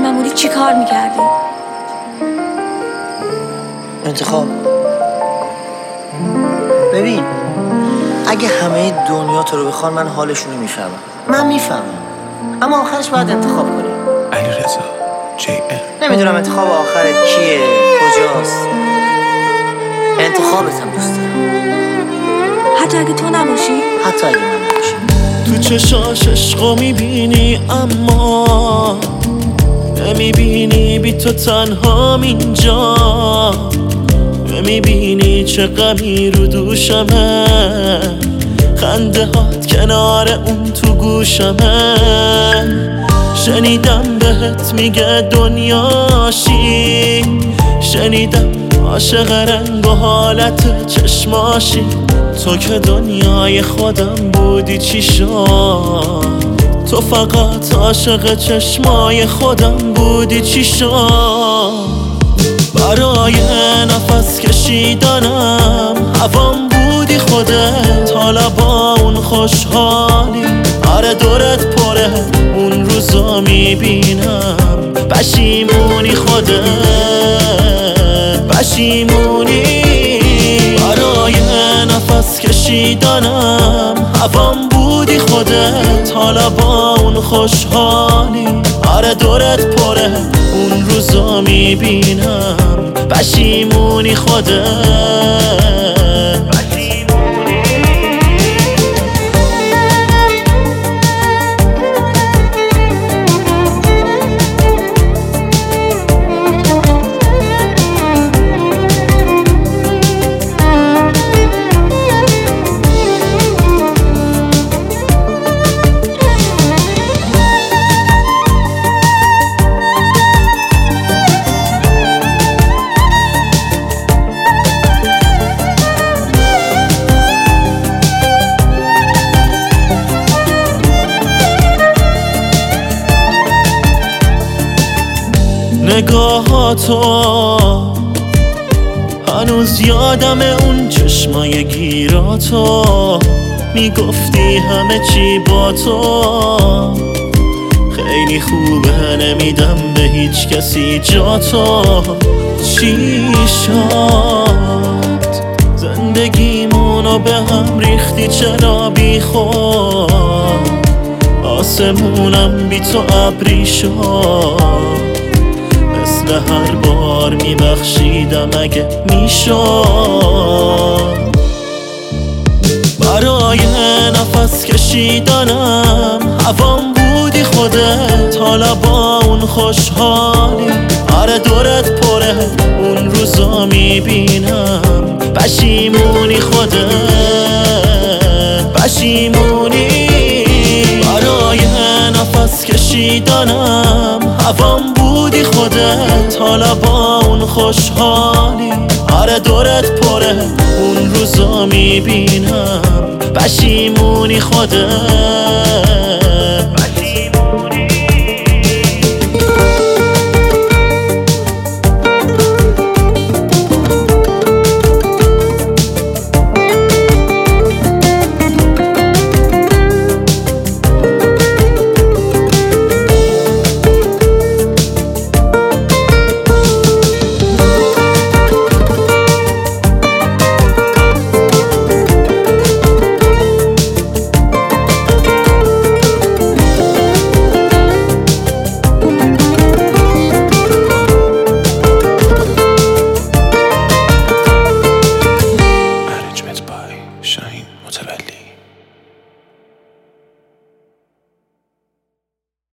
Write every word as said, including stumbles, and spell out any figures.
نموری چی کار میکردی؟ انتخاب. ببین اگه همه دنیا تو رو بخوان من حالشون رو میفهمم، من میفهمم، اما آخرش باید انتخاب کنی. علیرضا جی ام. نمیدونم انتخاب آخرت کیه، کجاست. انتخابت هم دوست دارم، حتی اگه تو نباشی؟ حتی اگه من نباشم. تو چشاش عشقو میبینی اما نمیبینی بی تو تنهام اینجا، نمیبینی چه غمی رو دوشمه، خنده هات کنار اون تو گوشمه. شنیدم بهت میگه دنیاشی، شنیدم عاشق رنگ و حالت چشماشی. تو که دنیای خودم بودی چی شد، تو فقط عاشق چشمای خودم بودی چی شد. برای نفس کشیدنم هوام بودی خودت، حالا با اون خوشحالی. آره دورت پره اون روزا میبینم، پشیمونی خودت، پشیمونی. برای نفس کشیدنم هوام بودی خودت، حالا با اون خوشحالی. آره دورت پره اون روزا میبینم، پشیمونی خودت. نگاهاتو هنوز یادم اون چشمای گیراتو، میگفتی همه چی با تو خیلی خوبه، نمیدم به هیچ کسی جاتو. چی شد زندگیمونو به هم ریختی، چرا بی خود آسمونم بی تو ابری شد. مثل هر بار میبخشیدم اگه میشد. برای نفس کشیدنم هوام بودی خودت، حالا با اون خوشحالی. آره دورت پره اون روزا میبینم، پشیمونی خودت، پشیمونی. برای نفس کشیدنم هوام بودی خودت، حالا با اون خوشحالی. آره دورت پره اون روزا میبینم، پشیمونی خودت.